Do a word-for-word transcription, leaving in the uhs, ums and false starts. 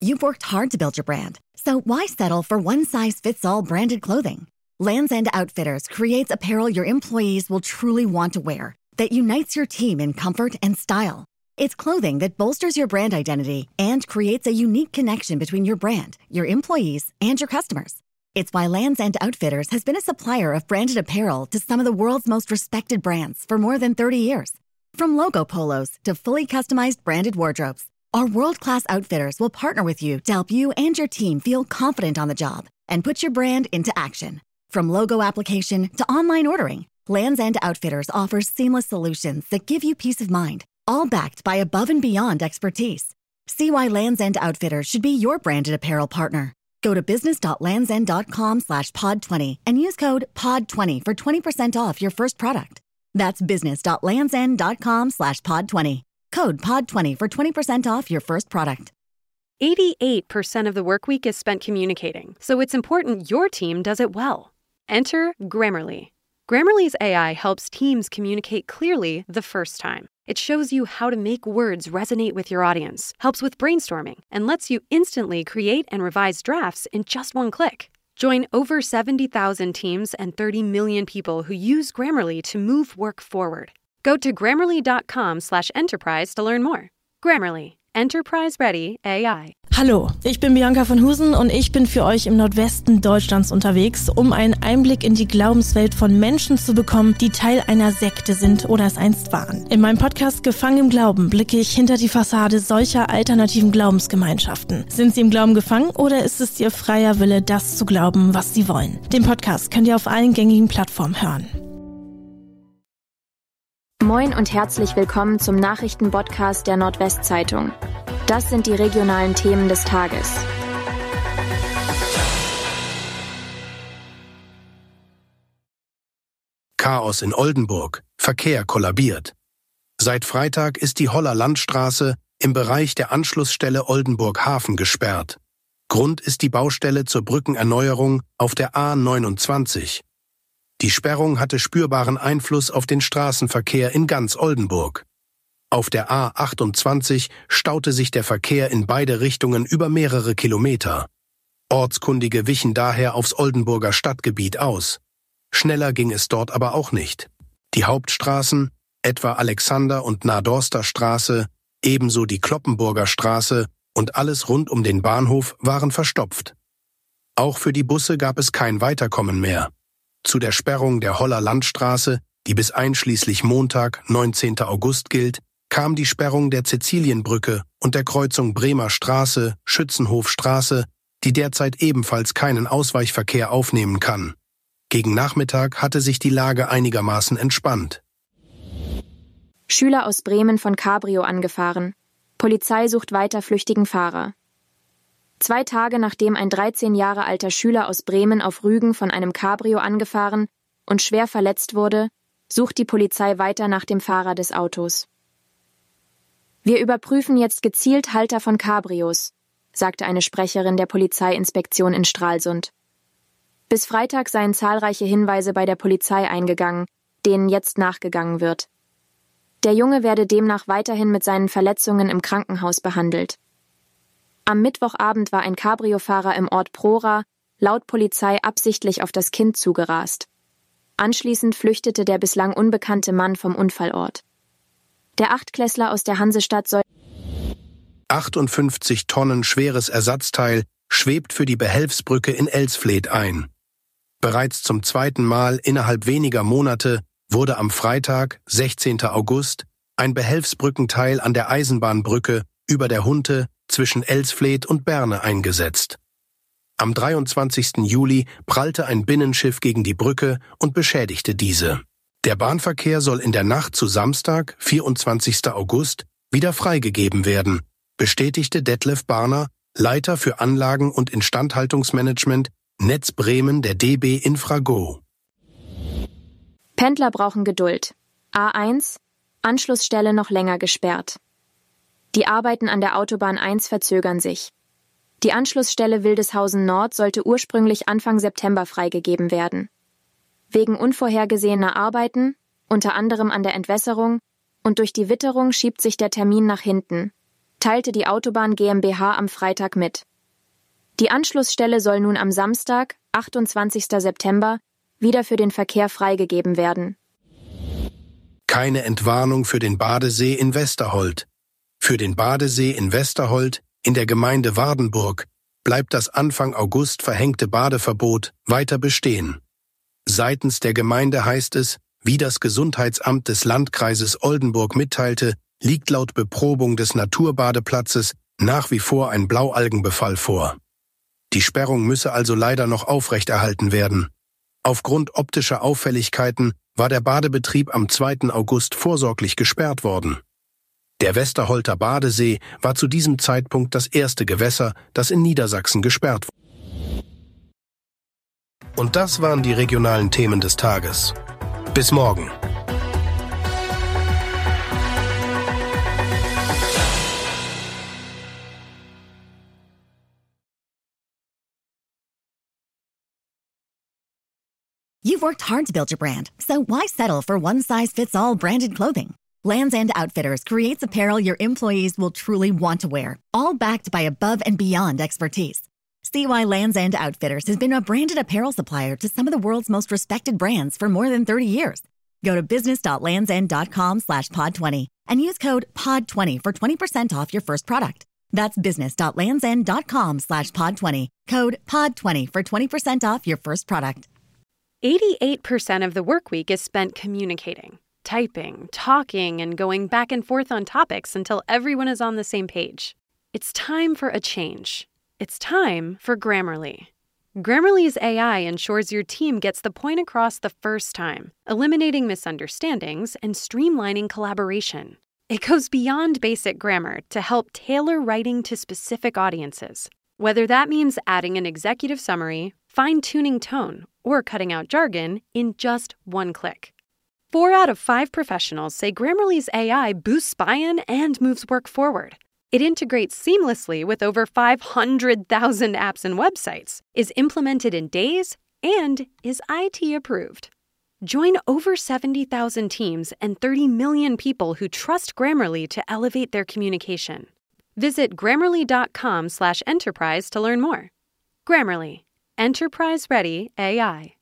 You've worked hard to build your brand, so why settle for one-size-fits-all branded clothing? Lands' End Outfitters creates apparel your employees will truly want to wear, that unites your team in comfort and style. It's clothing that bolsters your brand identity and creates a unique connection between your brand, your employees, and your customers. It's why Lands' End Outfitters has been a supplier of branded apparel to some of the world's most respected brands for more than thirty years. From logo polos to fully customized branded wardrobes, our world-class outfitters will partner with you to help you and your team feel confident on the job and put your brand into action. From logo application to online ordering, Lands' End Outfitters offers seamless solutions that give you peace of mind, all backed by above and beyond expertise. See why Lands' End Outfitters should be your branded apparel partner. Go to business.landsend.com slash pod 20 and use code pod twenty for twenty percent off your first product. That's business.landsend.com slash pod 20. Code pod twenty for twenty percent off your first product. eighty-eight percent of the work week is spent communicating, so it's important your team does it well. Enter Grammarly. Grammarly's A I helps teams communicate clearly the first time. It shows you how to make words resonate with your audience, helps with brainstorming, and lets you instantly create and revise drafts in just one click. Join over seventy thousand teams and thirty million people who use Grammarly to move work forward. Go to grammarly.com slash enterprise to learn more. Grammarly. Enterprise-ready A I. Hallo, ich bin Bianca von Husen und ich bin für euch im Nordwesten Deutschlands unterwegs, um einen Einblick in die Glaubenswelt von Menschen zu bekommen, die Teil einer Sekte sind oder es einst waren. In meinem Podcast Gefangen im Glauben blicke ich hinter die Fassade solcher alternativen Glaubensgemeinschaften. Sind sie im Glauben gefangen oder ist es ihr freier Wille, das zu glauben, was sie wollen? Den Podcast könnt ihr auf allen gängigen Plattformen hören. Moin und herzlich willkommen zum Nachrichtenpodcast der Nordwestzeitung. Das sind die regionalen Themen des Tages. Chaos in Oldenburg. Verkehr kollabiert. Seit Freitag ist die Holler Landstraße im Bereich der Anschlussstelle Oldenburg-Hafen gesperrt. Grund ist die Baustelle zur Brückenerneuerung auf der A neunundzwanzig. Die Sperrung hatte spürbaren Einfluss auf den Straßenverkehr in ganz Oldenburg. Auf der A achtundzwanzig staute sich der Verkehr in beide Richtungen über mehrere Kilometer. Ortskundige wichen daher aufs Oldenburger Stadtgebiet aus. Schneller ging es dort aber auch nicht. Die Hauptstraßen, etwa Alexander- und Nadorster Straße, ebenso die Kloppenburger Straße und alles rund um den Bahnhof waren verstopft. Auch für die Busse gab es kein Weiterkommen mehr. Zu der Sperrung der Holler Landstraße, die bis einschließlich Montag, neunzehnten August gilt, kam die Sperrung der Sizilienbrücke und der Kreuzung Bremer Straße, Schützenhofstraße, die derzeit ebenfalls keinen Ausweichverkehr aufnehmen kann. Gegen Nachmittag hatte sich die Lage einigermaßen entspannt. Schüler aus Bremen von Cabrio angefahren. Polizei sucht weiter flüchtigen Fahrer. Zwei Tage nachdem ein dreizehn Jahre alter Schüler aus Bremen auf Rügen von einem Cabrio angefahren und schwer verletzt wurde, sucht die Polizei weiter nach dem Fahrer des Autos. Wir überprüfen jetzt gezielt Halter von Cabrios, sagte eine Sprecherin der Polizeiinspektion in Stralsund. Bis Freitag seien zahlreiche Hinweise bei der Polizei eingegangen, denen jetzt nachgegangen wird. Der Junge werde demnach weiterhin mit seinen Verletzungen im Krankenhaus behandelt. Am Mittwochabend war ein Cabrio-Fahrer im Ort Prora laut Polizei absichtlich auf das Kind zugerast. Anschließend flüchtete der bislang unbekannte Mann vom Unfallort. Der Achtklässler aus der Hansestadt soll achtundfünfzig Tonnen schweres Ersatzteil schwebt für die Behelfsbrücke in Elsfleth ein. Bereits zum zweiten Mal innerhalb weniger Monate wurde am Freitag, sechzehnten August, ein Behelfsbrückenteil an der Eisenbahnbrücke über der Hunte zwischen Elsfleth und Berne eingesetzt. Am dreiundzwanzigsten Juli prallte ein Binnenschiff gegen die Brücke und beschädigte diese. Der Bahnverkehr soll in der Nacht zu Samstag, vierundzwanzigsten August, wieder freigegeben werden, bestätigte Detlef Barner, Leiter für Anlagen- und Instandhaltungsmanagement, Netz Bremen der D B Infrago. Pendler brauchen Geduld. A eins, Anschlussstelle noch länger gesperrt. Die Arbeiten an der Autobahn eins verzögern sich. Die Anschlussstelle Wildeshausen Nord sollte ursprünglich Anfang September freigegeben werden. Wegen unvorhergesehener Arbeiten, unter anderem an der Entwässerung, und durch die Witterung schiebt sich der Termin nach hinten. teilte die Autobahn GmbH am Freitag mit. Die Anschlussstelle soll nun am Samstag, achtundzwanzigsten September, wieder für den Verkehr freigegeben werden. Keine Entwarnung für den Badesee in Westerhold. Für den Badesee in Westerhold in der Gemeinde Wardenburg bleibt das Anfang August verhängte Badeverbot weiter bestehen. Seitens der Gemeinde heißt es, wie das Gesundheitsamt des Landkreises Oldenburg mitteilte, liegt laut Beprobung des Naturbadeplatzes nach wie vor ein Blaualgenbefall vor. Die Sperrung müsse also leider noch aufrechterhalten werden. Aufgrund optischer Auffälligkeiten war der Badebetrieb am zweiten August vorsorglich gesperrt worden. Der Westerholter Badesee war zu diesem Zeitpunkt das erste Gewässer, das in Niedersachsen gesperrt wurde. Und das waren die regionalen Themen des Tages. Bis morgen. You've worked hard to build your brand, so why settle for one-size-fits-all branded clothing? Lands' End Outfitters creates apparel your employees will truly want to wear, all backed by above-and-beyond expertise. See why Lands' End Outfitters has been a branded apparel supplier to some of the world's most respected brands for more than thirty years. Go to business.landsend.com slash pod 20 and use code pod twenty for twenty percent off your first product. That's business.landsend.com slash pod 20, code pod twenty for twenty percent off your first product. eighty-eight percent of the workweek is spent communicating, typing, talking, and going back and forth on topics until everyone is on the same page. It's time for a change. It's time for Grammarly. Grammarly's A I ensures your team gets the point across the first time, eliminating misunderstandings and streamlining collaboration. It goes beyond basic grammar to help tailor writing to specific audiences. Whether that means adding an executive summary, fine-tuning tone, or cutting out jargon in just one click. Four out of five professionals say Grammarly's A I boosts buy-in and moves work forward. It integrates seamlessly with over five hundred thousand apps and websites, is implemented in days, and is I T approved. Join over seventy thousand teams and thirty million people who trust Grammarly to elevate their communication. Visit grammarly.com slash enterprise to learn more. Grammarly. Enterprise-ready A I.